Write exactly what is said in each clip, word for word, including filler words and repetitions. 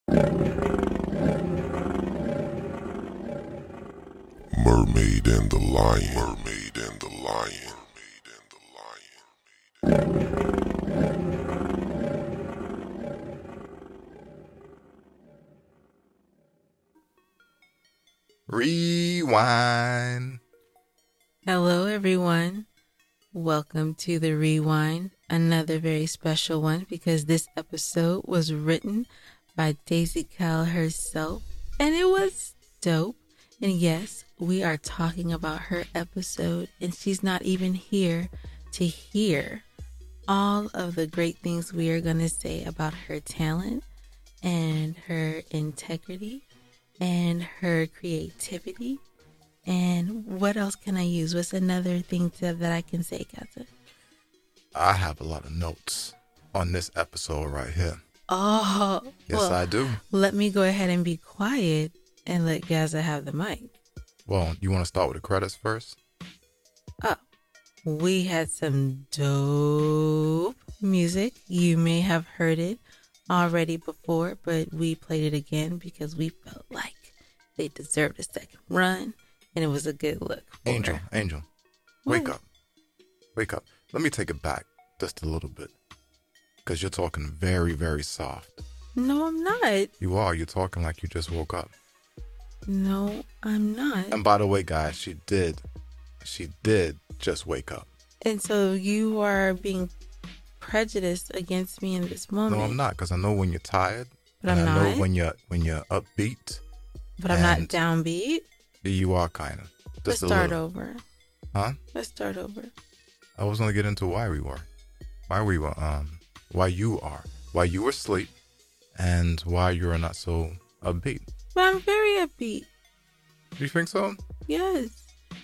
Mermaid and the Lion. Mermaid and the Lion. Mermaid and the Lion. Rewind. Hello, everyone. Welcome to the Rewind, another very special one because this episode was written by Daisy Cal herself, and it was dope. And yes, we are talking about her episode, and she's not even here to hear all of the great things we are going to say about her talent and her integrity and her creativity. And what else can I use? What's another thing to, that I can say, Gaza? I have a lot of notes on this episode right here. Oh, yes, well, I do. Let me go ahead and be quiet and let Gaza have the mic. Well, you want to start with the credits first? Oh, we had some dope music. You may have heard it already before, but we played it again because we felt like they deserved a second run, and it was a good look. Angel, her. Angel, What? wake up. Wake up. Let me take it back just a little bit because you're talking very, very soft. No, I'm not. You are. You're talking like you just woke up. No, I'm not. And by the way, guys, she did. She did just wake up. And so you are being prejudiced against me in this moment. No, I'm not, because I know when you're tired. But and I'm I not. know when you're when you're upbeat. But I'm not and downbeat. You are kind of. Let's a start little. over. Huh? Let's start over. I was gonna get into why we were, why we were, um, why you are, why you were asleep, and why you are not so upbeat. But I'm very upbeat. Do you think so? Yes.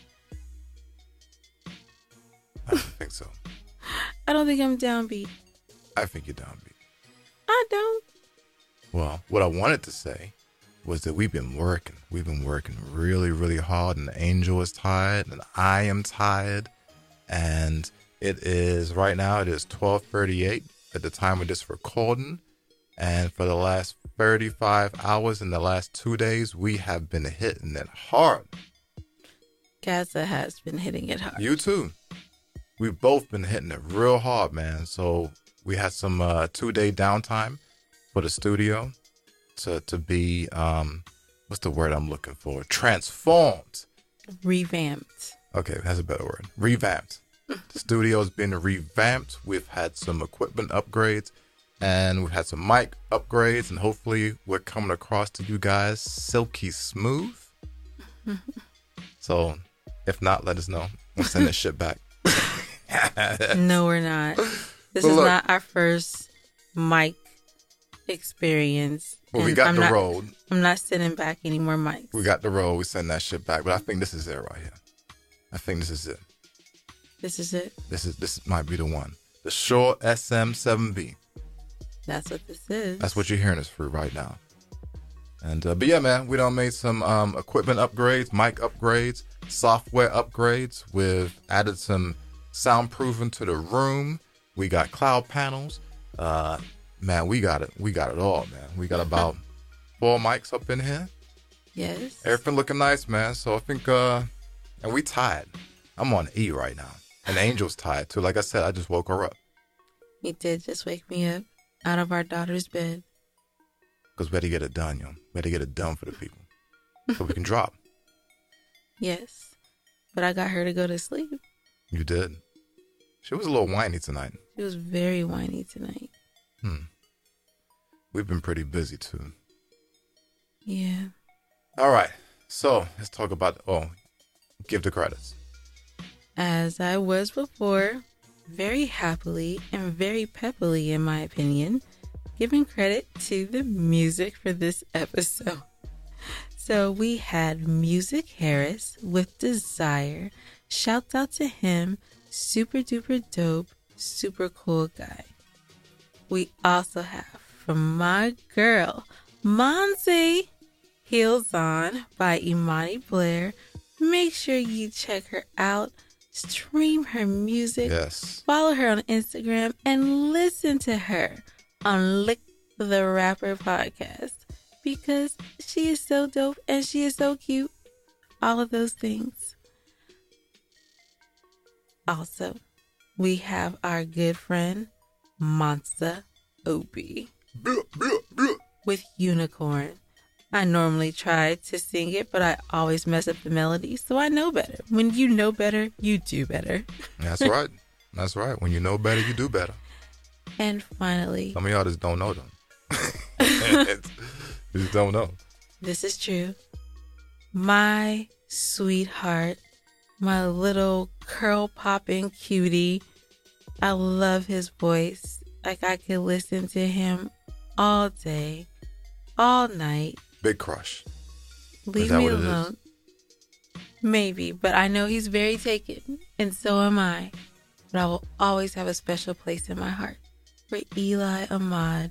I don't think so. I don't think I'm downbeat. I think you're downbeat. I don't. Well, what I wanted to say was that we've been working. We've been working really, really hard, and Angel is tired, and I am tired. And it is, right now, it is twelve thirty-eight at the time of this recording. And for the last thirty-five hours in the last two days, we have been hitting it hard. Gaza has been hitting it hard. You too. We've both been hitting it real hard, man. So we had some uh, two-day downtime for the studio to, to be, um, what's the word I'm looking for? Transformed. Revamped. Okay, that's a better word. Revamped. The studio's been revamped. We've had some equipment upgrades. And we've had some mic upgrades, and hopefully we're coming across to you guys silky smooth. So, if not, let us know. We'll send this shit back. No, we're not. This But is look. not our first mic experience. Well, we And got I'm the not, road. I'm not sending back any more mics. We got the road. We send that shit back. But I think this is it right here. I think this is it. This is it. This is this might be the one. The Shure S M seven B. That's what this is. That's what you're hearing us through right now. And uh, but yeah, man, we done made some um, equipment upgrades, mic upgrades, software upgrades. We've added some soundproofing to the room. We got cloud panels. Uh, man, we got it. We got it all, man. We got about four mics up in here. Yes. Everything looking nice, man. So I think, uh, and we tired. I'm on E right now, and Angel's tired too. Like I said, I just woke her up He did just wake me up out of our daughter's bed. because we had to get it done, yo. We had to get it done for the people, so we can drop. Yes. But I got her to go to sleep. You did. She was a little whiny tonight. She was very whiny tonight. Hmm. We've been pretty busy too. Yeah. All right. So let's talk about, oh, give the credits. As I was before, very happily and very peppily, in my opinion, giving credit to the music for this episode. So we had Music Harris with Desire. Shouts out to him. Super duper dope, super cool guy. We also have from my girl, Monzi, Heels On by Imani Blair. Make sure you check her out. Stream her music. Yes. Follow her on Instagram and listen to her on Lick the Rapper podcast. because she is so dope and she is so cute. All of those things. Also, we have our good friend, Monster Opie, with Unicorn. I normally try to sing it, but I always mess up the melody, so I know better. When you know better, you do better. That's right. That's right. When you know better, you do better. And finally, some of y'all just don't know them. You just don't know. This is true. My sweetheart, my little curl popping cutie. I love his voice. Like I could listen to him all day, all night. Big crush. Leave me alone. Maybe, but I know he's very taken, and so am I. But I will always have a special place in my heart for Eli Ahmad.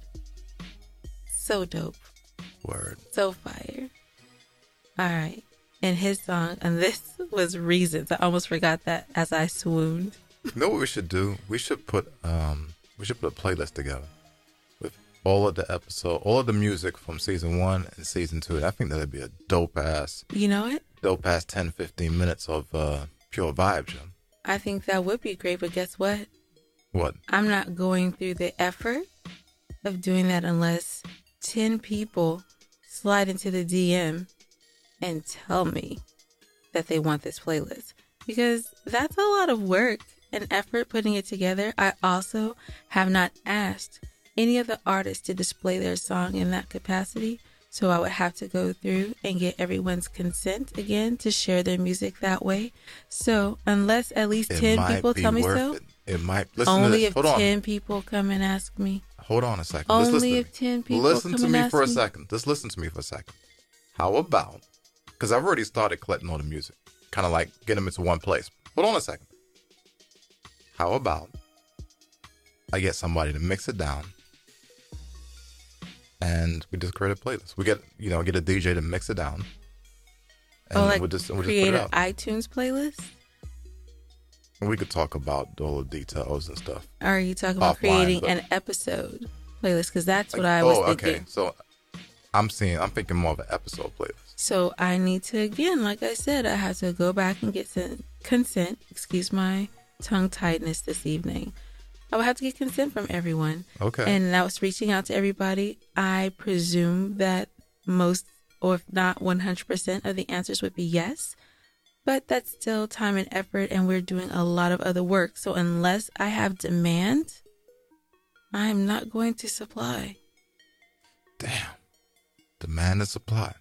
So dope. Word. So fire. All right. And his song, and this was Reasons. I almost forgot that as I swooned. You know what we should do? We should put um we should put a playlist together with all of the episode, all of the music from season one and season two. I think that'd be a dope ass. You know what? Dope ass ten, fifteen minutes of uh, pure vibe, Jim. I think that would be great, but guess what? What? I'm not going through the effort of doing that unless ten people slide into the D M and tell me that they want this playlist. Because that's a lot of work and effort putting it together. I also have not asked any of the artists to display their song in that capacity. So I would have to go through and get everyone's consent again to share their music that way. So unless at least it ten people tell me so, it. it might. Listen only to this. if Hold ten on. people come and ask me. Hold on a second. Only Just listen if to me. ten people listen come to and me ask for a me. second. Just listen to me for a second. How about? Because I've already started collecting all the music, kind of like getting them into one place. Hold on a second. How about I get somebody to mix it down, and we just create a playlist. We get, you know, get a D J to mix it down, and Oh, like we'll just, we'll just create put it an out. iTunes playlist? And we could talk about all the details and stuff. Or are you talking about Offline, creating but- an episode playlist? Because that's what Like, I was oh, thinking. okay. So I'm seeing, I'm thinking more of an episode playlist. So I need to, again, like I said, I have to go back and get some consent. Excuse my tongue tightness this evening. I would have to get consent from everyone. Okay. And I was reaching out to everybody. I presume that most, or if not one hundred percent of the answers would be yes. But that's still time and effort, and we're doing a lot of other work. So unless I have demand, I'm not going to supply. Damn. Demand and supply.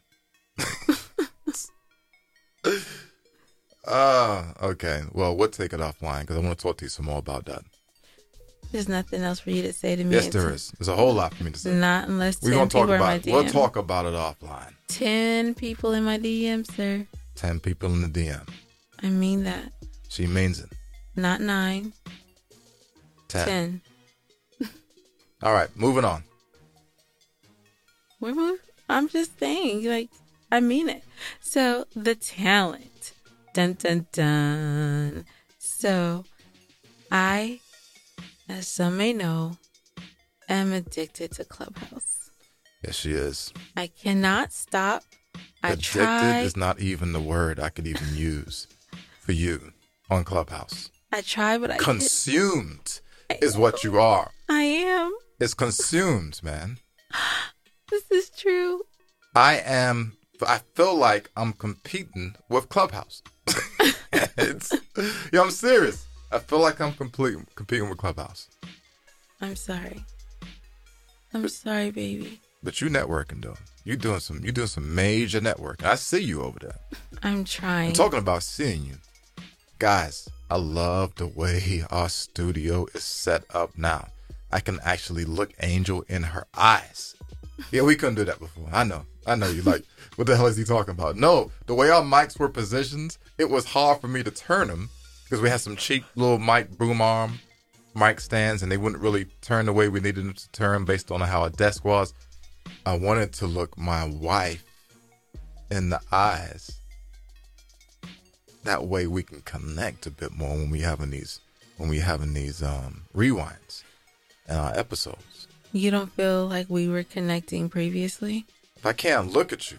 Ah, uh, okay. Well, we'll take it offline because I want to talk to you some more about that. There's nothing else for you to say to me. Yes, there is. There's a whole lot for me to say. Not unless ten We're gonna talk people are in my about. D M. We'll talk about it offline. Ten people in my D M, sir. Ten people in the D M. I mean that. She means it. Not nine. Ten. Ten. All right, moving on. We're moving. I'm just saying, like, I mean it. So the talent. Dun dun dun. So I, as some may know, am addicted to Clubhouse. Yes, she is. I cannot stop. I Addicted try. is not even the word I could even use for you on Clubhouse. I try, but I can't. Consumed is what you are. I am. It's consumed, man. This is true. I am. I feel like I'm competing with Clubhouse. It's, yeah, I'm serious. I feel like I'm complete, competing with Clubhouse. I'm sorry. I'm sorry, baby. But you networking though. You doing some. You doing some major networking. I see you over there. I'm trying. I'm talking about seeing you, guys. I love the way our studio is set up now. I can actually look Angel in her eyes. Yeah, we couldn't do that before. I know. I know you like, what the hell is he talking about? No, the way our mics were positioned, it was hard for me to turn them because we had some cheap little mic boom arm mic stands and they wouldn't really turn the way we needed them to turn based on how our desk was. I wanted to look my wife in the eyes. That way we can connect a bit more when we having these when we having these um, rewinds in our episodes. You don't feel like we were connecting previously? if I can't look at you,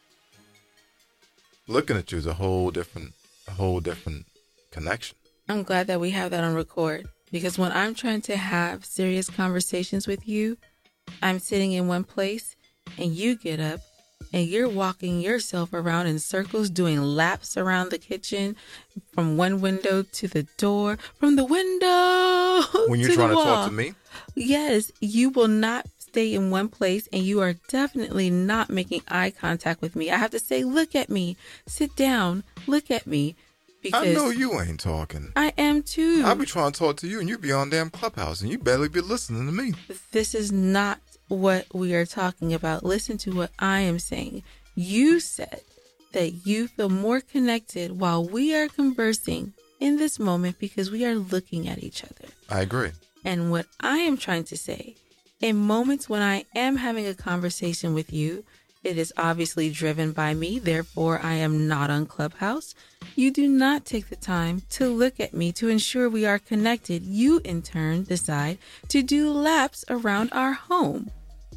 looking at you is a whole different, a whole different connection. I'm glad that we have that on record, because when I'm trying to have serious conversations with you, I'm sitting in one place and you get up and you're walking yourself around in circles, doing laps around the kitchen, from one window to the door, from the window When you're to trying the to wall. talk to me, Yes, you will not stay in one place, and you are definitely not making eye contact with me. I have to say, look at me, sit down, look at me, because I know you ain't talking. I am too. I be trying to talk to you, and you be on damn Clubhouse, and you barely be listening to me. This is not what we are talking about. Listen to what I am saying. You said that you feel more connected while we are conversing in this moment because we are looking at each other. I agree. And what I am trying to say, in moments when I am having a conversation with you, it is obviously driven by me, therefore I am not on Clubhouse. You do not take the time to look at me to ensure we are connected. You, in turn, decide to do laps around our home.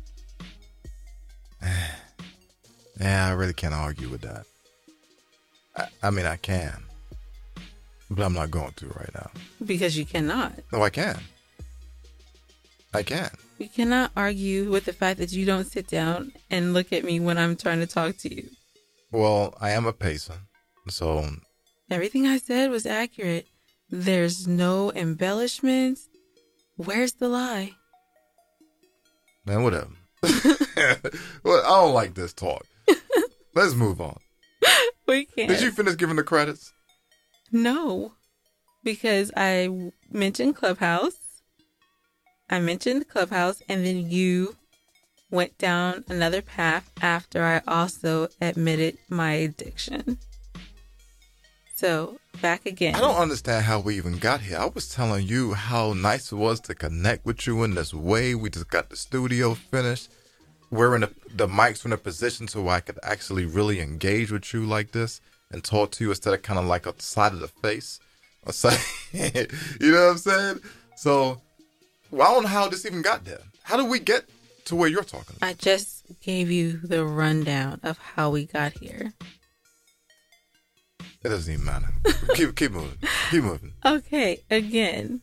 Yeah, I really can't argue with that. I, I mean, I can, but I'm not going to right now. Because you cannot. No, I can. I can. You cannot argue with the fact that you don't sit down and look at me when I'm trying to talk to you. Well, I am a pacer, so Everything I said was accurate. There's no embellishments. Where's the lie? man, whatever. Well, I don't like this talk. Let's move on. We can't. Did you finish giving the credits? No, because I mentioned Clubhouse. I mentioned Clubhouse, and then you went down another path after I also admitted my addiction. So, back again. I don't understand how we even got here. I was telling you how nice it was to connect with you in this way. We just got the studio finished. We're in the, the mics in a position so I could actually really engage with you like this and talk to you instead of kind of like on the side of the face. Or say, you know what I'm saying? So, well, I don't know how this even got there. How did we get to where you're talking about? I just gave you the rundown of how we got here. It doesn't even matter. keep keep moving. Keep moving. Okay, again,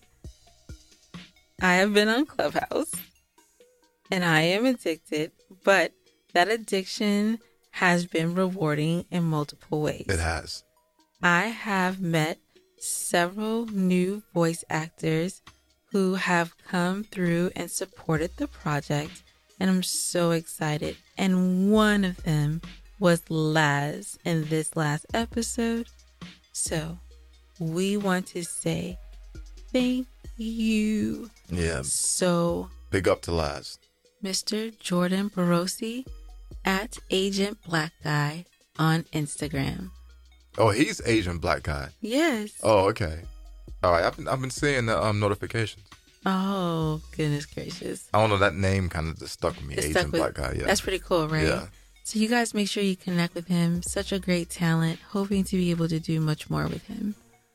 I have been on Clubhouse and I am addicted, but that addiction has been rewarding in multiple ways. It has. I have met several new voice actors who have come through and supported the project, and I'm so excited. And one of them was Laz in this last episode. So we want to say thank you. Yeah. So Big up to Laz. Mister Jordan Barosi at Agent Black Guy on Instagram. Oh, he's Asian black guy. Yes. Oh, okay. All right. I've been I've been seeing the um notifications. Oh, goodness gracious. I don't know, that name kind of just stuck with me. It's Asian stuck with- black guy. Yeah. That's pretty cool, right? Yeah. So you guys make sure you connect with him. Such a great talent. Hoping to be able to do much more with him.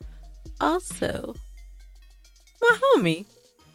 Also, my homie.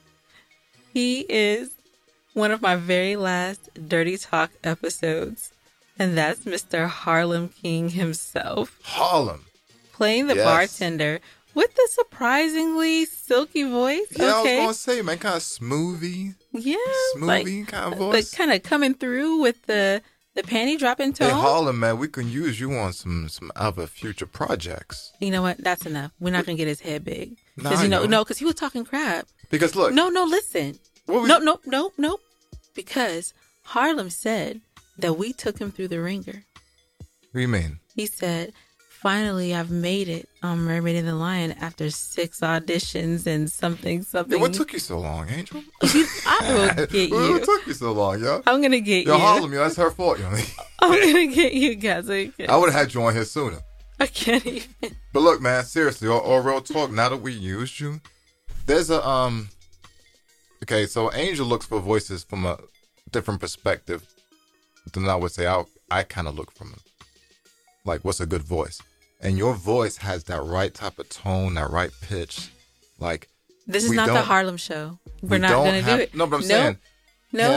He is one of my very last Dirty Talk episodes. And that's Mister Harlem King himself. Harlem. Playing the Yes. bartender with the surprisingly silky voice. Yeah, okay. I was gonna say, man, kind of smoothie, Yeah. smoothie like, kind of But voice. kind of coming through with the, the panty dropping tone. Hey, Harlem, man, we can use you on some some other future projects. You know what? That's enough. We're not gonna get his head big. Nah, Because I you know, know. no, because he was talking crap. Because look, No, no, listen. what we, No, no, no, no. Because Harlem said that we took him through the ringer. what do you mean? He said, "Finally, I've made it on Mermaid and the Lion after six auditions and something, Yeah, something." what took you so long, Angel? I will get What you. took you so long, yo? I'm gonna get Yo, you. Harlem, yo, that's her fault, yo. I'm gonna get you guys. I I would have had you on here sooner. I can't even. But look, man, seriously, all, all real talk. Now that we used you, there's a um. Okay, so Angel looks for voices from a different perspective than I would say. I I kind of look from it. Like, what's a good voice? And your voice has that right type of tone, that right pitch. Like, This is we not the don't- Harlem show. We're we not don't gonna have, do it. No, but I'm no, saying no. him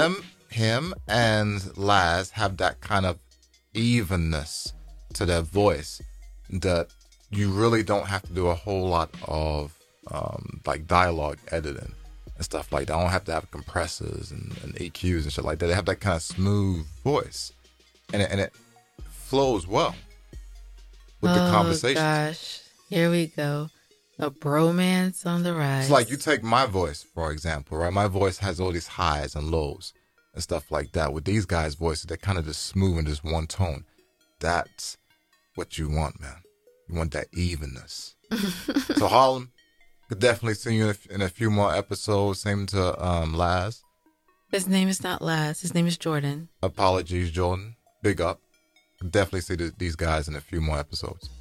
him and Laz have that kind of evenness to their voice that you really don't have to do a whole lot of um, like dialogue editing and stuff like that. I don't have to have compressors and, and E Qs and shit like that. They have that kind of smooth voice, and it, and it flows well with the Oh conversation. gosh, here we go. A bromance on the rise. It's like you take my voice, for example, right? My voice has all these highs and lows and stuff like that. With these guys' voices, they're kind of just smooth in just one tone. That's what you want, man. You want that evenness. So Harlem, could definitely see you in a, in a few more episodes. Same to um, Laz. His name is not Laz. His name is Jordan. Apologies, Jordan. Big up. Could definitely see the, these guys in a few more episodes.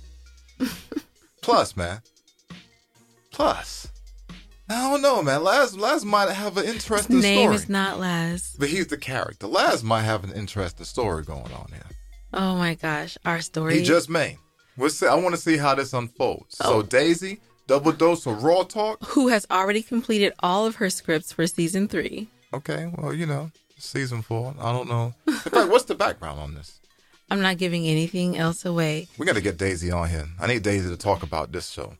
Plus, man. Plus, I don't know, man. Laz, Laz might have an interesting His name story. is not Laz. But he's the character. Laz might have an interesting story going on here. Oh my gosh, our story. He just may. We'll see. I want to see how this unfolds. Oh. So Daisy, double dose of raw talk. Who has already completed all of her scripts for season three. Okay, well, you know, season four. I don't know. In fact, what's the background on this? I'm not giving anything else away. We got to get Daisy on here. I need Daisy to talk about this show.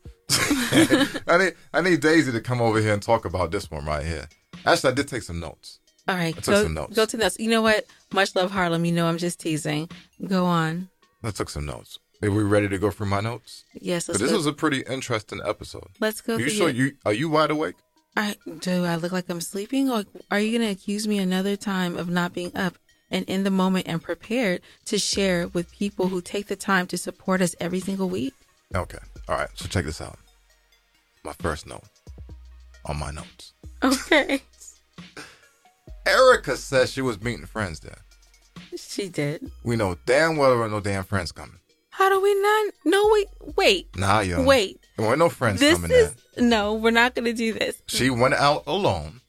I need I need Daisy to come over here and talk about this one right here. Actually, I did take some notes. All right, I took go, some notes. go to the notes. You know what? Much love, Harlem. You know I'm just teasing. Go on. I took some notes. Are we ready to go through my notes? Yes, let's This go. was a pretty interesting episode. Let's go Are you through sure it. you are you wide awake? I, do I look like I'm sleeping? Or are you going to accuse me another time of not being up and in the moment and prepared to share with people who take the time to support us every single week? Okay. All right. So check this out. My first note on my notes. Okay. Erica says she was meeting friends there. She did. We know damn well there were no damn friends coming. How do we not? No, wait, wait, Nah, yo. wait. There weren't no friends This coming is, in. no, we're not going to do this. She went out alone.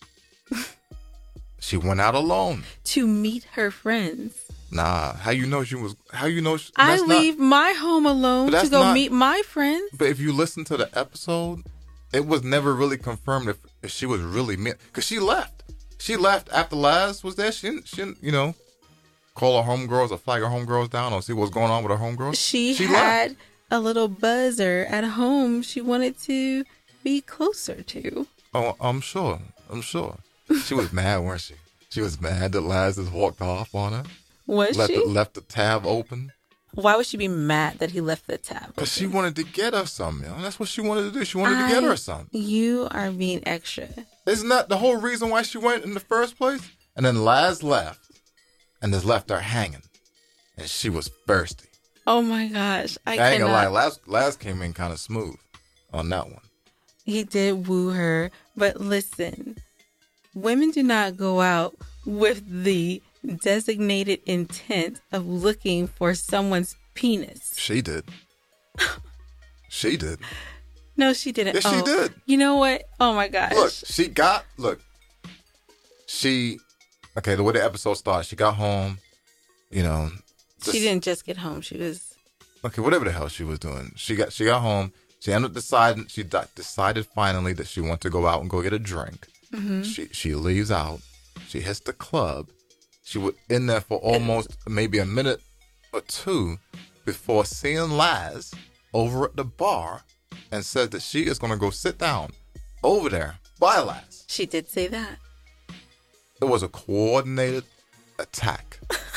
She went out alone. To meet her friends. Nah, how you know she was? How you know? She, I that's not- leave my home alone But to that's go not- meet my friends. But if you listen to the episode, it was never really confirmed if, if she was really meant. Because she left. She left after Laz was there. She didn't, she didn't, you know, call her homegirls or flag her homegirls down or see what's going on with her homegirls. She, She had left. a little buzzer at home she wanted to be closer to. Oh, I'm sure. I'm sure. She was mad, weren't she? She was mad that Laz just walked off on her. Was left, she? The, left the tab open. Why would she be mad that he left the tab? Because she open? wanted to get her something. You know? That's what she wanted to do. She wanted I- to get her something. You are being extra. Isn't that the whole reason why she went in the first place? And then Laz left and just left her hanging. And she was thirsty. Oh my gosh. I, I ain't gonna lie. cannot. Laz, Laz came in kind of smooth on that one. He did woo her. But listen, women do not go out with the designated intent of looking for someone's penis. She did. She did. No, she didn't. Yes, she Oh, did. You know what? Oh my gosh. Look, she got, look, she, okay, the way the episode started, she got home, you know. She just- didn't just get home. She was. Okay, whatever the hell she was doing. She got she got home. She ended up deciding, she d- decided finally that she wanted to go out and go get a drink. Mm-hmm. She she leaves out. She hits the club. She was in there for almost maybe a minute or two before seeing Laz over at the bar and says that she is going to go sit down over there by Laz. She did say that. It was a coordinated attack.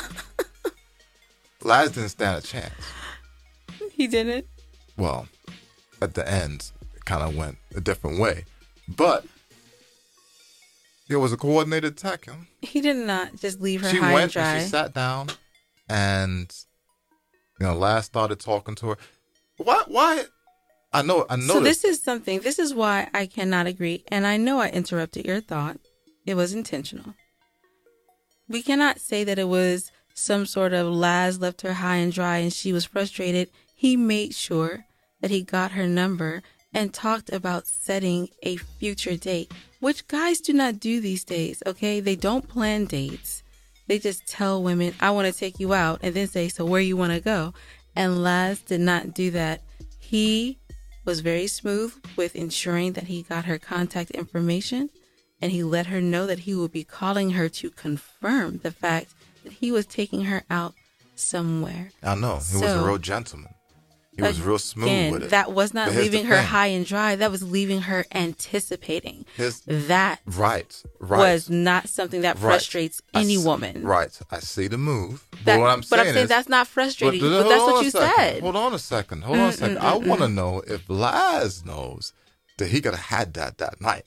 Laz didn't stand a chance. He didn't. Well, at the end, it kind of went a different way. But it was a coordinated attack. Huh? He did not just leave her She high and went dry. and she sat down, and you know, Laz started talking to her. Why? Why? I know. I know. So this is something. This is why I cannot agree. And I know I interrupted your thought. It was intentional. We cannot say that it was some sort of Laz left her high and dry and she was frustrated. He made sure that he got her number and talked about setting a future date, which guys do not do these days, okay? They don't plan dates. They just tell women, I want to take you out, and then say, so where you want to go? And Laz did not do that. He was very smooth with ensuring that he got her contact information and he let her know that he would be calling her to confirm the fact that he was taking her out somewhere. I know. He So, was a real gentleman. He was real smooth Again, with it. that was not But here's leaving the her thing. high and dry. That was leaving her anticipating. His, That right, right. was not something that Right. frustrates I any s- woman. Right. I see the move. That- but what I'm but saying I'm saying is, that's not frustrating. But, But, hold that's on what a you second. said. Hold on a second. Hold on a second. I want to know if Laz knows that he could have had that that night.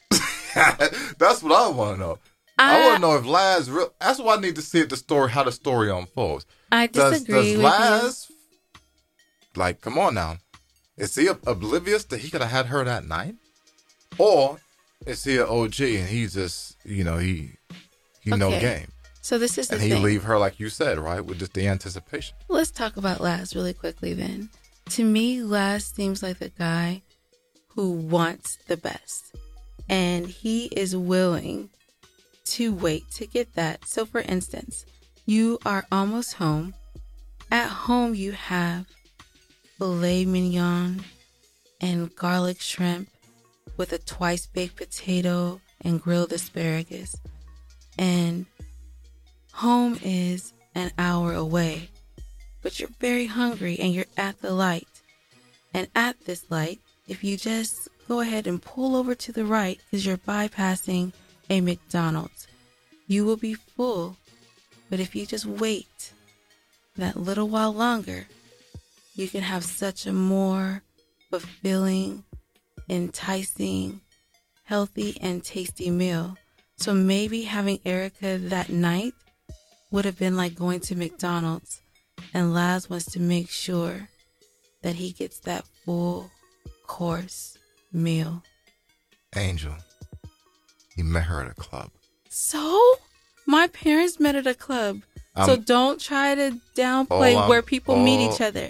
That's what I want to know. I, I want to know if Laz. Real, that's what I need to see if the story, how the story unfolds. I Does, disagree does with Laz, like, come on now, is he oblivious that he could have had her that night, or is he an O G and he just, you know, he he no Okay. game, So this is the and he thing. leave her like you said, right, with just the anticipation. Let's talk about Laz really quickly then. To me, Laz seems like the guy who wants the best. And he is willing to wait to get that. So for instance, you are almost home. At home you have filet mignon and garlic shrimp with a twice baked potato and grilled asparagus. And home is an hour away, but you're very hungry and you're at the light. And at this light, if you just go ahead and pull over to the right because you're bypassing a McDonald's, you will be full. But if you just wait that little while longer, you can have such a more fulfilling, enticing, healthy, and tasty meal. So maybe having Erica that night would have been like going to McDonald's, and Laz wants to make sure that he gets that full course meal. Angel, he met her at a club. So, my parents met at a club. Um, so don't try to downplay all I'm- where people meet all- each other.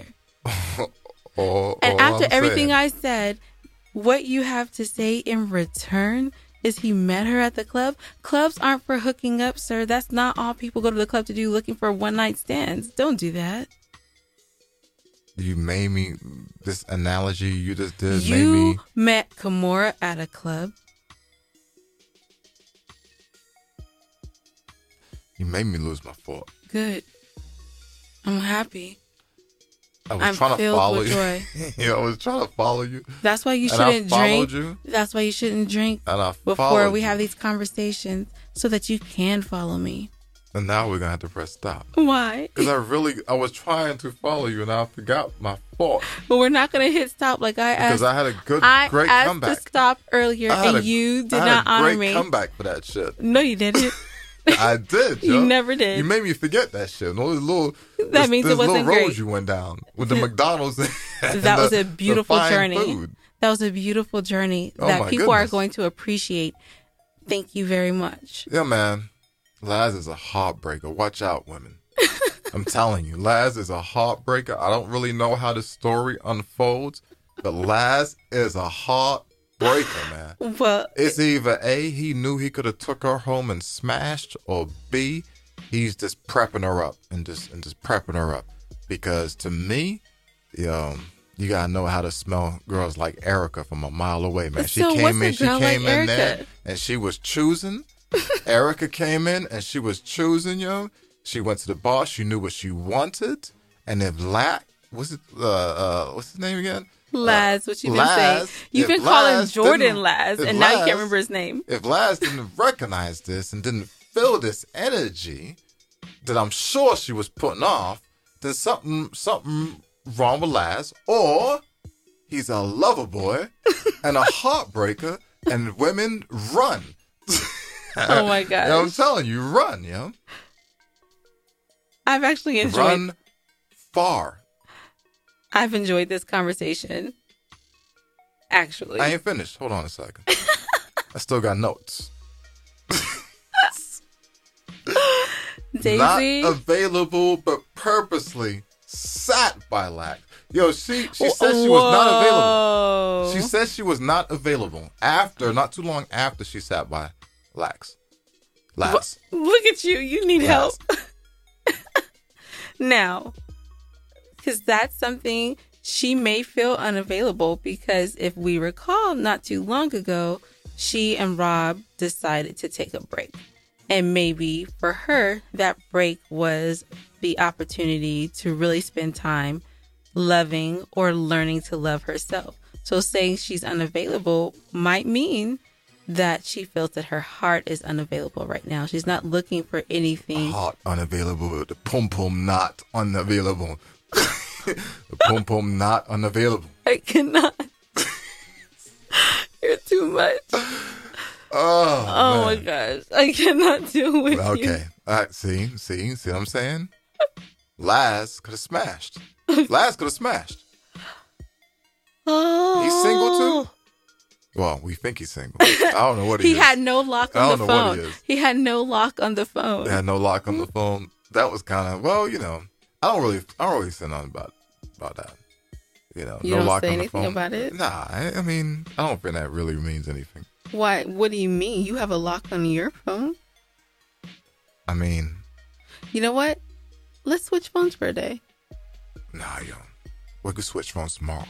Or, And all after I'm everything saying, I said, what you have to say in return is he met her at the club. Clubs aren't for hooking up, sir. That's not all people go to the club to do, looking for one night stands. Don't do that. you made me, this analogy you just did made You me, met Kimura at a club. you made me lose my thought. Good. I'm happy. I was I'm trying to filled follow with you. joy. Yeah, I was trying to follow you. That's why you And I shouldn't followed drink. you. That's why you shouldn't drink And I before followed we you. have these conversations so that you can follow me. And now we're going to have to press stop. Why? Because I really, I was trying to follow you and I forgot my thought. But we're not going to hit stop like I Because asked. I had a good, I great asked comeback. to stop earlier I had and a- you did I had not a honor great me. comeback for that shit. No, you didn't. I did, yo. You never did. You made me forget that shit. And all these little, That this- means it this wasn't little road great. you went down with the McDonald's. and That the- was a the beautiful fine journey. food. That was a beautiful journey Oh that my people are goodness. going to appreciate. Thank you very much. Yeah, man. Laz is a heartbreaker. Watch out, women. I'm telling you, Laz is a heartbreaker. I don't really know how the story unfolds, but Laz is a heartbreaker, man. Well, It's either A, he knew he could have took her home and smashed, or B, he's just prepping her up and just and just prepping her up. Because to me, um, you gotta know how to smell girls like Erica from a mile away, man. She So what's came a in, she girl came like in there Erica? and she was choosing. Erica came in and she was choosing, yo. She went to the bar, she knew what she wanted, and if La what's it uh uh what's his name again? Laz, what you been Laz, saying? You've if been calling Laz Jordan didn't- Laz, if and now you Laz- can't remember his name. If Laz didn't recognize this and didn't feel this energy that I'm sure she was putting off, then something something wrong with Laz, or he's a lover boy and a heartbreaker, and women run. Oh my You know what I'm gosh. telling you, run, yo. I've actually enjoyed Run far. I've enjoyed this conversation. Actually. I ain't finished. Hold on a second. I still got notes. Daisy. Not available, but purposely sat by Lack. Yo, she she said she was not available. Whoa. She said she was not available after, not too long after she sat by Lax. Lax. Look at you. You need Yes. help. Now, because that's something she may feel unavailable, because if we recall not too long ago, she and Rob decided to take a break. And maybe for her, that break was the opportunity to really spend time loving or learning to love herself. So saying she's unavailable might mean that she feels that her heart is unavailable right now. She's not looking for anything. Heart unavailable. The pom pom not unavailable. The pom pom not unavailable. I cannot. You're too much. Oh, oh man. my gosh. I cannot deal with Okay. you. Okay. All right. See, see, see what I'm saying? Laz could have smashed. Laz could have smashed. Oh. He's single too? Well, we think he's single. I don't know what he, he is. had no lock I on don't the know phone. what he is. He had no lock on the phone. He had no lock on the phone. That was kind of, well, you know, I don't really, I don't really say nothing about about that. You know, You no don't lock say on the anything phone. about it? Nah, I, I mean, I don't think that really means anything. Why? What do you mean? You have a lock on your phone? I mean, You know what? Let's switch phones for a day. nah, yo, we could switch phones tomorrow.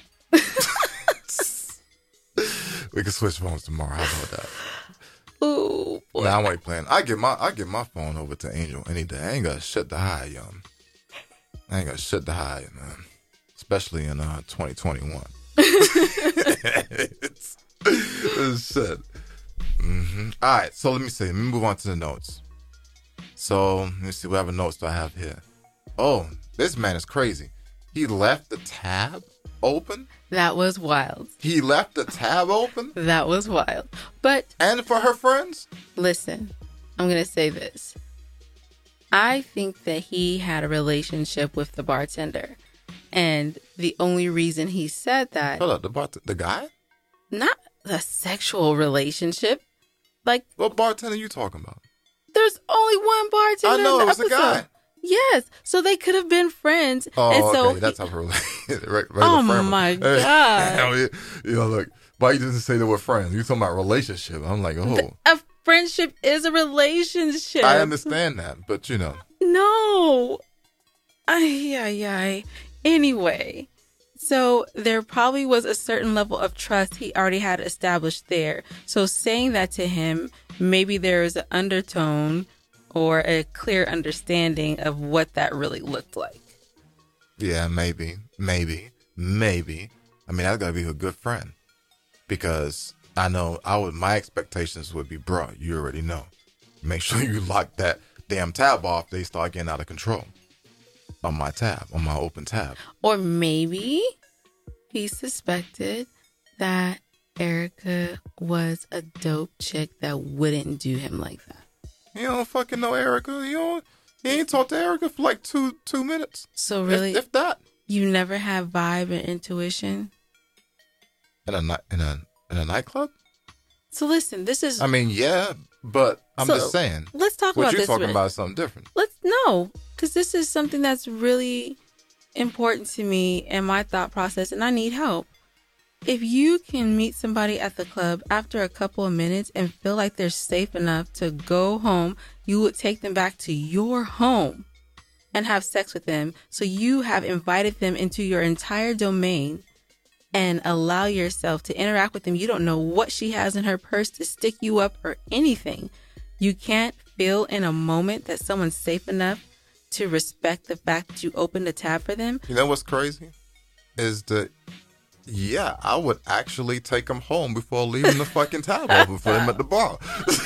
We could switch phones tomorrow. How about that? Ooh, boy. Nah, I ain't playing. I get my I get my phone over to Angel any day. I ain't got shit to hide, yo. I ain't got shit to hide, man. Especially in uh twenty twenty-one. it's, it's shit. Mm-hmm. All right, so let me see. Let me move on to the notes. So let me see. Whatever notes do I have here? Oh, this man is crazy. He left the tab open. That was wild. He left the tab open. That was wild. But And for her friends. listen, I'm going to say this. I think that he had a relationship with the bartender. And the only reason he said that, Hold up, the bart- the guy. not a sexual relationship. Like, What bartender you talking about? there's only one bartender I know in the it was a episode. guy. Yes. So they could have been friends. Oh, and so okay. That's he- how we're related. Right, Oh, my God. You know, look, why you didn't say they were friends? You talking about relationship? I'm like, oh, a friendship is a relationship. I understand that, but you know, No. Ay, ay, ay. Anyway, so there probably was a certain level of trust he already had established there. So saying that to him, maybe there is an undertone or a clear understanding of what that really looked like. yeah, maybe, maybe, maybe. I mean, I gotta be a good friend because I know I would. My expectations would be, bro, you already know. Make sure you lock that damn tab off. They start getting out of control on my tab, on my open tab. Or maybe he suspected that Erica was a dope chick that wouldn't do him like that. You don't fucking know Erica. You don't. You ain't talked to Erica for like two two minutes. So really, if, if that. you never have vibe and intuition? In a night in a in a nightclub. So listen, this is... I mean, yeah, but I'm So, just saying. Let's talk What about you're this. talking really- about is something different. Let's no, because this is something that's really important to me and my thought process, and I need help. If you can meet somebody at the club after a couple of minutes and feel like they're safe enough to go home, you would take them back to your home and have sex with them. So you have invited them into your entire domain and allow yourself to interact with them. You don't know what she has in her purse to stick you up or anything. You can't feel in a moment that someone's safe enough to respect the fact that you opened a tab for them. You know what's crazy? Is that, yeah, I would actually take them home before leaving the fucking tab open for them at the bar.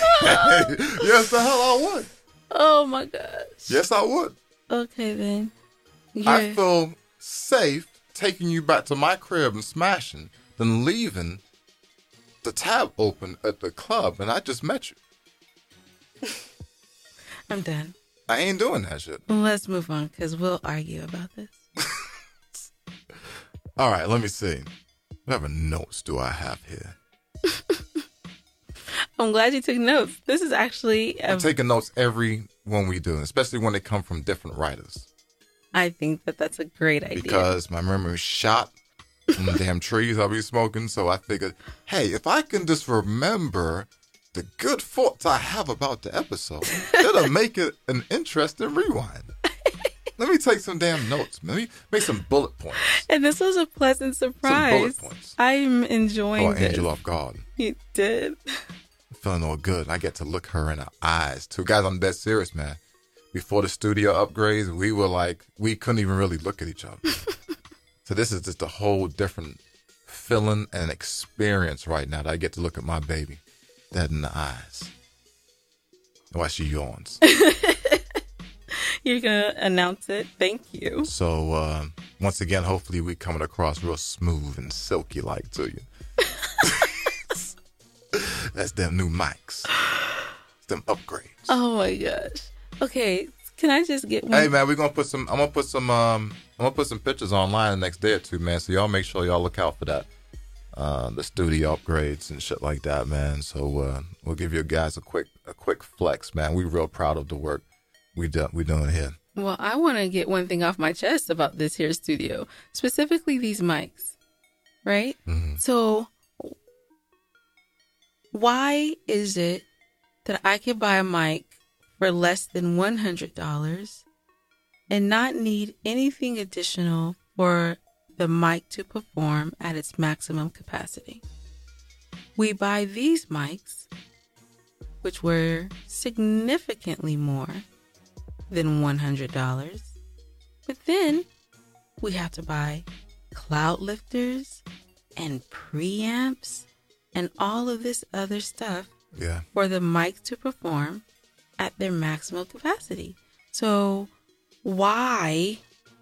Yes, the hell I would. Oh my gosh. Yes, I would. Okay then. I You're- feel safe taking you back to my crib and smashing than leaving the tab open at the club and I just met you. I'm done. I ain't doing that shit. Let's move on because we'll argue about this. All right, let me see. Whatever notes do I have here? I'm glad you took notes. This is actually, a, I'm taking notes every one we do, especially when they come from different writers. I think that that's a great idea. Because my memory's shot from the damn trees I'll be smoking. So I figured, hey, if I can just remember the good thoughts I have about the episode, it'll make it an interesting rewind. Let me take some damn notes. Let me make some bullet points. And this was a pleasant surprise. Some bullet points. I'm enjoying Oh, this. Angel off guard. You did. I'm feeling all good. I get to look her in the eyes too. Guys, I'm dead serious, man. Before the studio upgrades, we were like, we couldn't even really look at each other. So this is just a whole different feeling and experience right now that I get to look at my baby dead in the eyes while she yawns. You're going to announce it. Thank you. So uh, once again, hopefully we coming across real smooth and silky like to you. That's them new mics. It's them upgrades. Oh my gosh. Okay, can I just get one? Hey man, we're gonna put some I'm gonna put some um I'm gonna put some pictures online the next day or two, man. So y'all make sure y'all look out for that. Uh the studio upgrades and shit like that, man. So uh we'll give you guys a quick a quick flex, man. We real proud of the work we do we doing here. Well, I want to get one thing off my chest about this here studio, specifically these mics, right? Mm-hmm. So why is it that I can buy a mic for less than one hundred dollars and not need anything additional for the mic to perform at its maximum capacity? We buy these mics, which were significantly more than one hundred dollars, but then we have to buy cloud lifters and preamps and all of this other stuff Yeah. for the mics to perform at their maximum capacity. So why,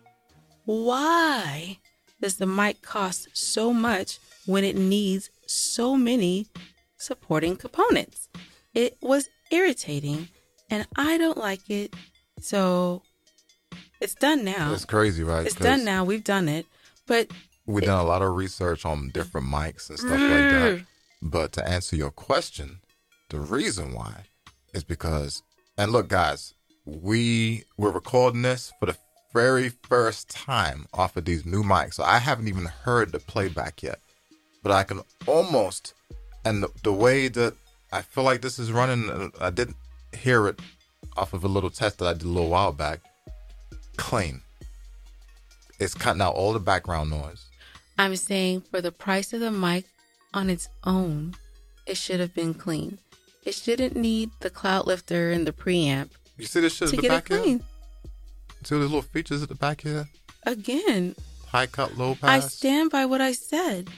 why does the mic cost so much when it needs so many supporting components? It was irritating and I don't like it. So it's done now. It's crazy, right? It's done now. We've done it. But We've done a lot of research on different mics and stuff like that. But to answer your question, the reason why is because, and look, guys, we we're recording this for the very first time off of these new mics. So I haven't even heard the playback yet, but I can almost, and the, the way that I feel like this is running, I did hear it off of a little test that I did a little while back. Clean. It's cutting out all the background noise. I'm saying for the price of the mic on its own, it should have been clean. It shouldn't need the cloud lifter and the preamp You see this shit to at the get it back here? clean. See the little features at the back here? Again, High cut, low I pass. stand by what I said.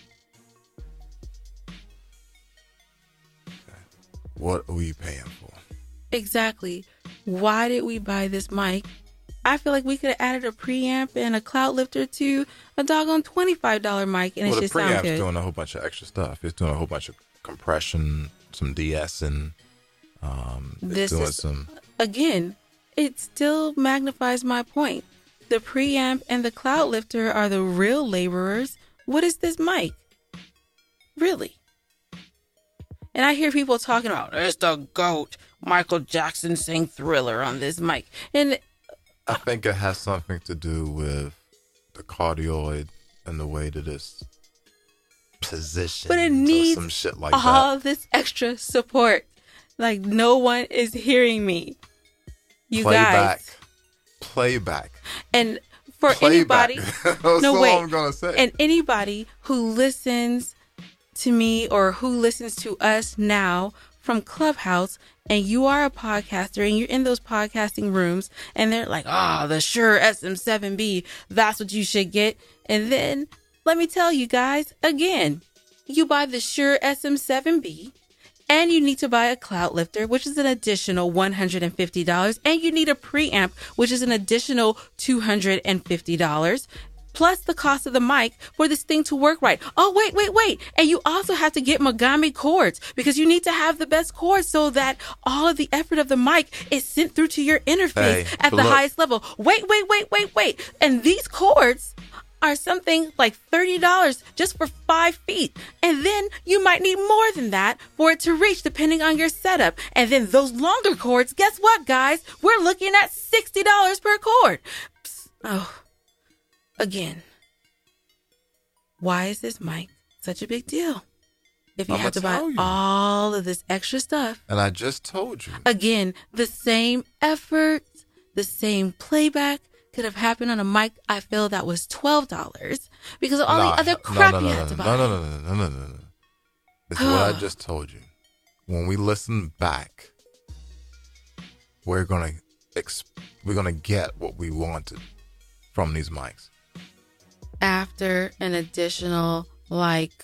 What are we paying for? Exactly. Why did we buy this mic? I feel like we could have added a preamp and a cloud lifter to a doggone twenty-five dollars mic and Well, it the should sound preamp's good. doing a whole bunch of extra stuff. It's doing a whole bunch of compression, some de-essing. Um, it's This doing is- some. Again, it still magnifies my point. The preamp and the cloud lifter are the real laborers. What is this mic? Really? And I hear people talking about, it's the GOAT. Michael Jackson sang Thriller on this mic. And I think it has something to do with the cardioid and the way that it's positioned. But it or needs some shit like all that. this extra support. Like no one is hearing me. You Playback. guys. Playback. And for Playback. anybody, That's no all wait, I'm gonna say. and anybody who listens to me or who listens to us now from Clubhouse, and you are a podcaster and you're in those podcasting rooms, and they're like, "Ah, oh, the Shure S M seven B, that's what you should get." And then let me tell you guys again, you buy the Shure S M seven B. And you need to buy a cloud lifter, which is an additional one hundred fifty dollars. And you need a preamp, which is an additional two hundred fifty dollars. Plus the cost of the mic for this thing to work right. Oh, wait, wait, wait. And you also have to get Mogami cords because you need to have the best cords so that all of the effort of the mic is sent through to your interface Hey, at the look. highest level. Wait, wait, wait, wait, wait. And these cords are something like thirty dollars just for five feet. And then you might need more than that for it to reach depending on your setup. And then those longer cords, guess what, guys? We're looking at sixty dollars per cord. Psst. Oh, again, why is this mic such a big deal? If you I'ma have to buy tell you. all of this extra stuff, And I just told you. again, the same effort, the same playback could have happened on a mic, I feel that was twelve dollars because of all Nah, the other no, crap no, no, you no, had to no, buy. no, no, no, no, no, no, no. This is what I just told you. When we listen back, we're gonna exp- we're gonna get what we wanted from these mics. After an additional like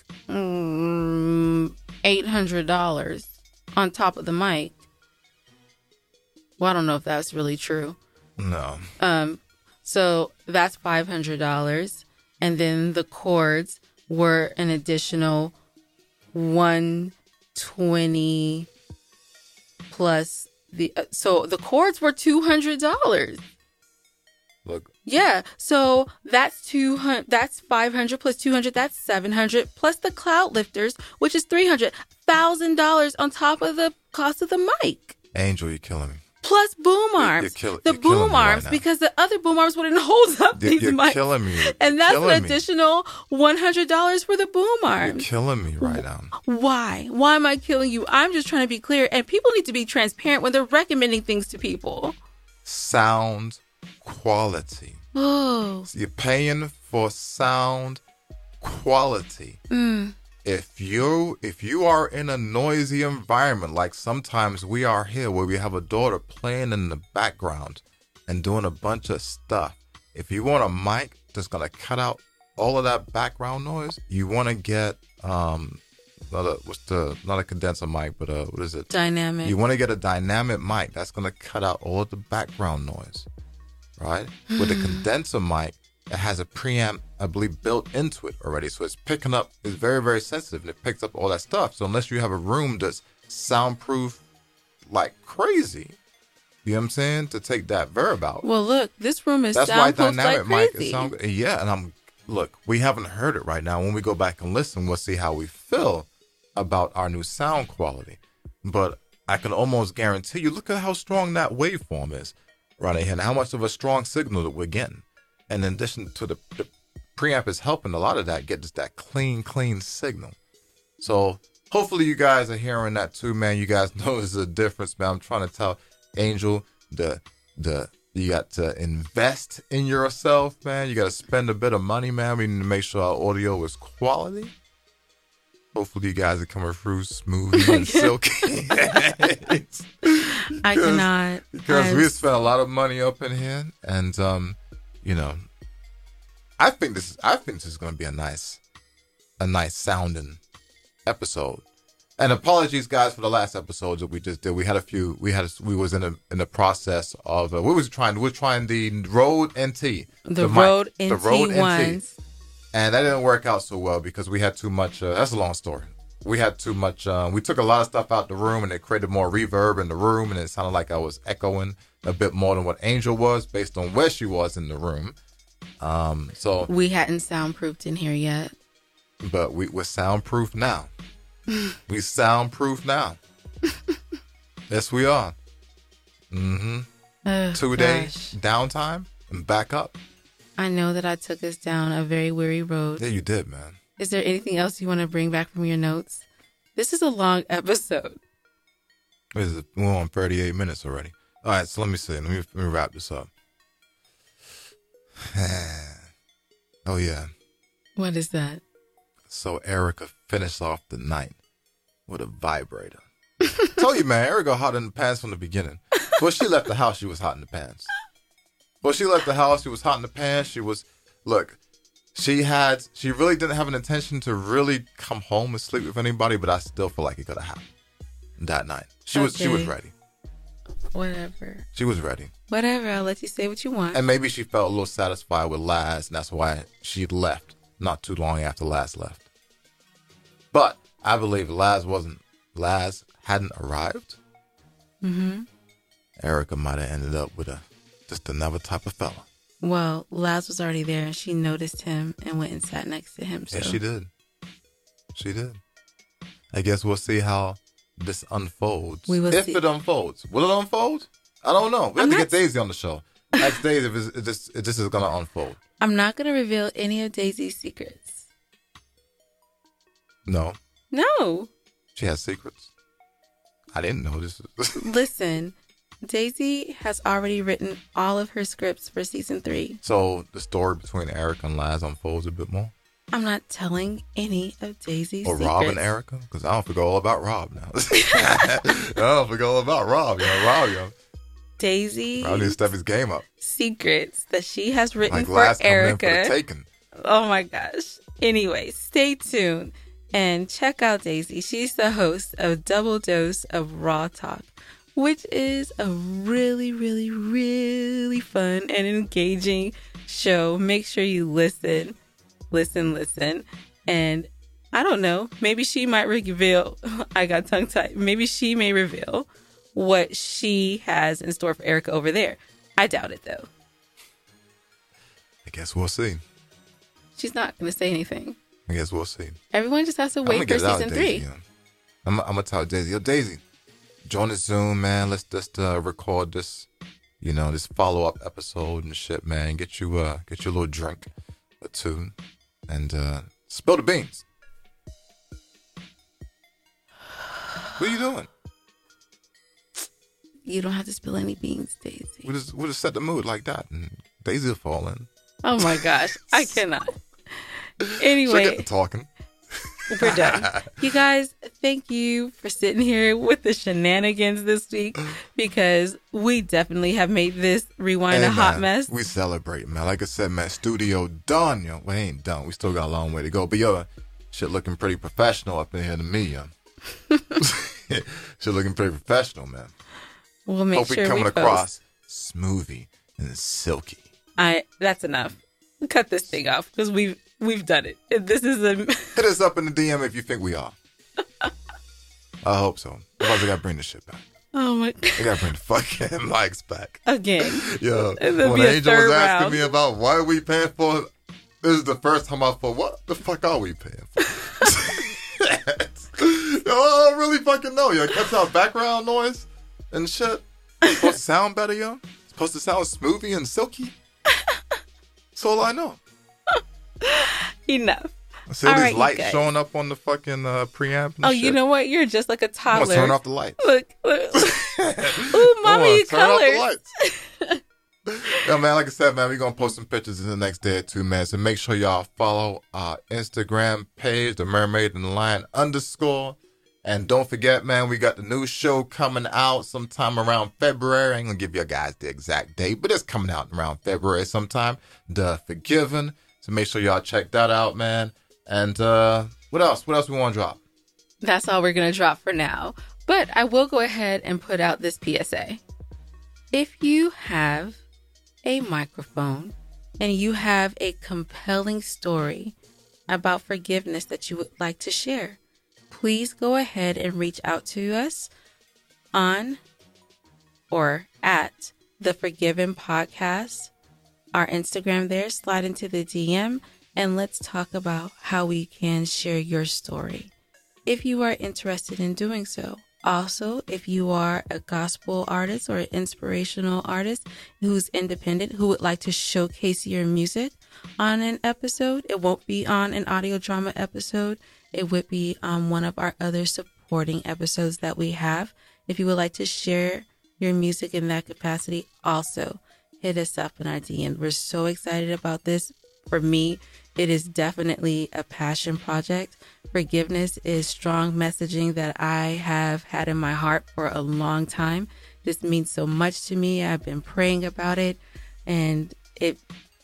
mm, eight hundred dollars on top of the mic. Well, I don't know if that's really true. No. Um, so that's five hundred dollars, and then the cords were an additional one twenty plus the. Uh, so the cords were two hundred dollars. Look. Yeah, so that's two hundred. That's five hundred plus two hundred. That's seven hundred plus the cloud lifters, which is three hundred thousand dollars on top of the cost of the mic. Angel, you're killing me. Plus boom You're- arms, you're kill- the you're killing boom me right arms, now. because the other boom arms wouldn't hold up You're, these you're mics, killing me. You're and that's killing an me. additional one hundred dollars for the boom You're arms. killing me right now. Why? Why am I killing you? I'm just trying to be clear, and people need to be transparent when they're recommending things to people. Sound quality. Oh, So you're paying for sound quality. mm. If you if you are in a noisy environment, like sometimes we are here, where we have a daughter playing in the background and doing a bunch of stuff. If you want a mic that's gonna cut out all of that background noise, you want to get um, not a what's the not a condenser mic, but uh, what is it? Dynamic. You want to get a dynamic mic that's gonna cut out all of the background noise, right? With a condenser mic, it has a preamp, I believe, built into it already. So it's picking up, it's very, very sensitive, and it picks up all that stuff. So unless you have a room that's soundproof like crazy, you know what I'm saying, to take that verb out. Well, look, this room is That's why soundproof dynamic like mic crazy. is sound. Yeah, and I'm look, we haven't heard it right now. When we go back and listen, we'll see how we feel about our new sound quality. But I can almost guarantee you, look at how strong that waveform is right here, and how much of a strong signal that we're getting. And in addition to the, the preamp is helping a lot of that get just that clean, clean signal. So hopefully you guys are hearing that too, man. You guys know there's a difference, man. I'm trying to tell Angel the the you got to invest in yourself, man. You got to spend a bit of money, man. We need to make sure our audio is quality. Hopefully you guys are coming through smooth and silky. I cannot. Because I'm we spent a lot of money up in here, and um, you know, I think this is I think this is going to be a nice, a nice sounding episode. And apologies, guys, for the last episodes that we just did. We had a few. We had a, we was in a in the process of uh, we was trying we were trying the Rode N T, The mic, Rode the N T Rode ones. and that didn't work out so well because we had too much. Uh, that's a long story. We had too much. Uh, we took a lot of stuff out the room, and it created more reverb in the room, and it sounded like I was echoing a bit more than what Angel was, based on where she was in the room. Um, so, We hadn't soundproofed in here yet. but we we're soundproof now. We soundproof now. Yes, we are. Mm-hmm. Oh, Two day gosh. downtime and back up. I know that I took us down a very weary road. Yeah, you did, man. Is there anything else you want to bring back from your notes? This is a long episode. This is- We're on thirty-eight minutes already. All right, so let me see. Let me, let me wrap this up. Oh, yeah. What is that? So Erica finished off the night with a vibrator. Told you, man, Erica hot in the pants from the beginning. Before she left the house, she was hot in the pants. Before she left the house, she was hot in the pants. She was, look, she had, she really didn't have an intention to really come home and sleep with anybody, but I still feel like it could have happened that night. She was, she was Okay. ready. Whatever. She was ready. Whatever. I'll let you say what you want. And maybe she felt a little satisfied with Laz, and that's why she left not too long after Laz left. But I believe Laz wasn't, Laz hadn't arrived. Mm-hmm. Erica might have ended up with a just another type of fella. Well, Laz was already there, and she noticed him and went and sat next to him. So. Yeah, she did. She did. I guess we'll see how this unfolds. We will if see. it unfolds. Will it unfold? I don't know. We have I'm to not- get Daisy on the show. Ask Daisy if, it's, if, this, if this is going to unfold. I'm not going to reveal any of Daisy's secrets. No. No. She has secrets. I didn't know this. Listen, Daisy has already written all of her scripts for season three. So the story between Erica and Laz unfolds a bit more? I'm not telling any of Daisy's Or secrets. Rob and Erica? Because I don't forget all about Rob now. I don't forget all about Rob, yo. Rob, yo. Daisy. Rob needs to step his game up. Secrets that she has written Like for Laz coming in Erica. for the taking. Oh my gosh. Anyway, stay tuned and check out Daisy. She's the host of Double Dose of Raw Talk, which is a really, really, really fun and engaging show. Make sure you listen, listen, listen. And I don't know, maybe she might reveal, I got tongue tied. Maybe she may reveal what she has in store for Erica over there. I doubt it though. I guess we'll see. She's not going to say anything. I guess we'll see. Everyone just has to I'm wait gonna for get it out, season Daisy, three. yo. I'm, I'm gonna tell Daisy, yo, Daisy, join the Zoom, man. Let's just uh, record this, you know, this follow up episode and shit, man. Get you uh, get you a little drink or two, and uh, spill the beans. What are you doing? You don't have to spill any beans, Daisy. We just we just set the mood like that, and Daisy will fall in. Oh my gosh, I cannot. She'll Anyway, get to talking. we're done. You guys, thank you for sitting here with the shenanigans this week, because we definitely have made this rewind Hey, a hot man, mess. We celebrate, man. Like I said, man, studio done, yo. We ain't done. We still got a long way to go. But yo, shit looking pretty professional up in here to me, yo. Shit looking pretty professional, man. We'll make Hope sure we coming we across smoothie and silky. I that's enough. Cut this thing off because we've we've done it. This is a Hit us up in the D M if you think we are. I hope so. Otherwise, I gotta bring this shit back. oh my I gotta bring the fucking mics back. again. Yo, And there'll when be a Angel was third asking round. me about why are we paying for it, this is the first time I thought, what the fuck are we paying for? Yo, I don't really fucking know. Yo, it cuts out background noise and shit. It's supposed to sound better, yo. It's supposed to sound smoothie and silky. That's all I know. Enough. I see all All these right, you lights guys. showing up on the fucking uh, preamp and Oh, shit. you know what? You're just like a I'm gonna toddler. turn off the lights. Look, look. Ooh, Come mommy, on, turn off the colors. lights. Yeah, man, like I said, man, we're going to post some pictures in the next day or two, man. So make sure y'all follow our Instagram page, the Mermaid and the Lion underscore. And don't forget, man, we got the new show coming out sometime around February. I ain't going to give you guys the exact date, but it's coming out around February sometime. The Forgiven. So make sure y'all check that out, man. And uh, what else? What else we want to drop? That's all we're going to drop for now. But I will go ahead and put out this P S A. If you have a microphone and you have a compelling story about forgiveness that you would like to share, please go ahead and reach out to us on or at the Forgiven Podcast, our Instagram there. Slide into the D M and let's talk about how we can share your story if you are interested in doing so. Also, if you are a gospel artist or an inspirational artist who's independent, who would like to showcase your music on an episode, it won't be on an audio drama episode. It would be on one of our other supporting episodes that we have. If you would like to share your music in that capacity, also hit us up in our D M. We're so excited about this. For me, it is definitely a passion project. Forgiveness is strong messaging that I have had in my heart for a long time. This means so much to me. I've been praying about it, and it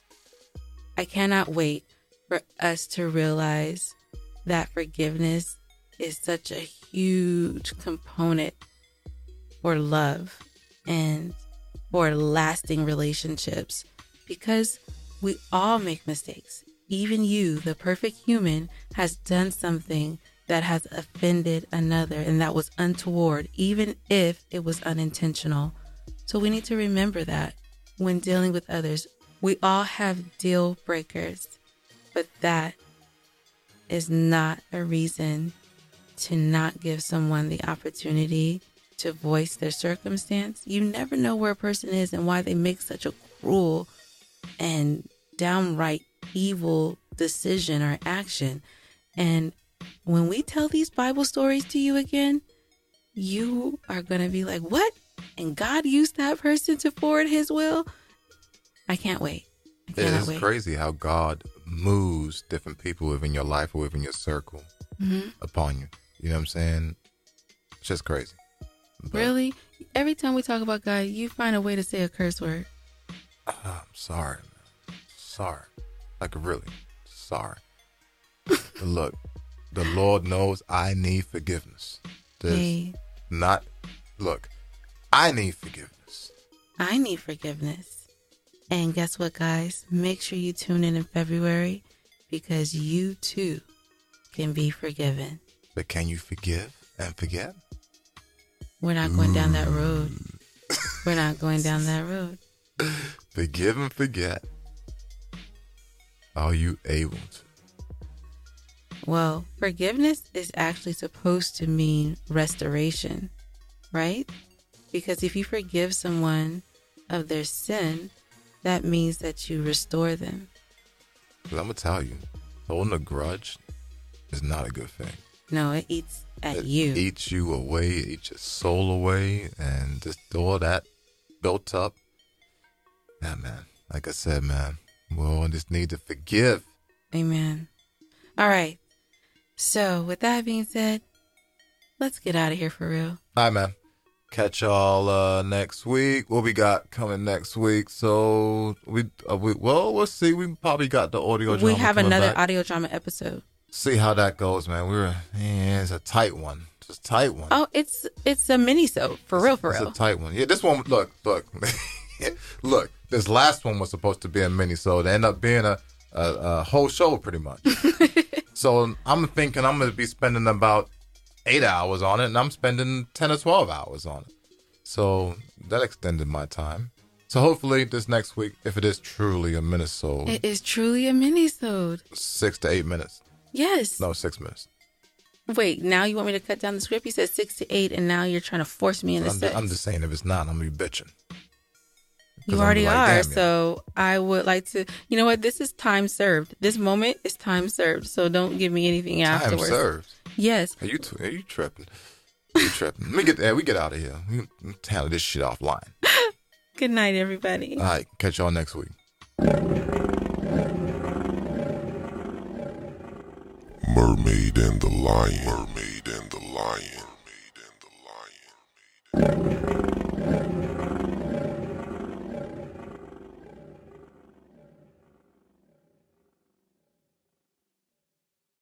I cannot wait for us to realize that forgiveness is such a huge component for love and for lasting relationships, because we all make mistakes. Even you, the perfect human, has done something that has offended another and that was untoward, even if it was unintentional. So we need to remember that when dealing with others. We all have deal breakers, but that is not a reason to not give someone the opportunity to voice their circumstance. You never know where a person is and why they make such a cruel and downright evil decision or action. And when we tell these Bible stories to you again, you are going to be like, what? and God used that person to forward his will, I can't wait. I It cannot is wait. crazy how God moves different people within your life or within your circle Mm-hmm. upon you. You know what I'm saying? It's just crazy. But, Really? Every time we talk about God, you find a way to say a curse word. uh, I'm sorry, man. Sorry. Like, really. Sorry. But look, the Lord knows I need forgiveness. There's Hey, not, look, I need forgiveness. I need forgiveness. And guess what, guys? Make sure you tune in in February because you too can be forgiven. But can you forgive and forget? We're not going down that road. We're not going down that road. Forgive and forget. Are you able to? Well, forgiveness is actually supposed to mean restoration, right? Because if you forgive someone of their sin, that means that you restore them. 'Cause I'm going to tell you, holding a grudge is not a good thing. No, it eats at It you. eats you away, it eats your soul away, and just all that built up. Yeah, man. Like I said, man, we all just need to forgive. Amen. All right. So, with that being said, let's get out of here for real. All right, man. Catch y'all uh, next week. What we got coming next week? So we, uh, we well, we'll see. We probably got the audio. We drama have coming another back. audio drama episode. See how that goes, man. We're man, it's a tight one. It's a tight one. Oh, it's it's a mini-sode. For real, for It's real. a tight one. Yeah, this one. Look, look, look. This last one was supposed to be a mini, so it ended up being a, a, a whole show, pretty much. So I'm thinking I'm gonna be spending about eight hours on it, and I'm spending ten or twelve hours on it. So that extended my time. So hopefully this next week, if it is truly a mini-sode, It is truly a mini-sode. six to eight minutes. Yes. No, six minutes. Wait, now you want me to cut down the script? You said six to eight, and now you're trying to force me into I'm, six. I'm just saying, if it's not, I'm gonna be bitching. 'Cause You I'm already like, are. damn, yeah. So I would like to, you know what? This is time served. This moment is time served. So don't give me anything Time afterwards. served. Yes. Are you t- are you tripping? You tripping? Let me get there. We get out of here. We can handle this shit offline. Good night, everybody. All right. Catch y'all next week. Mermaid and the Lion. Mermaid and the Lion.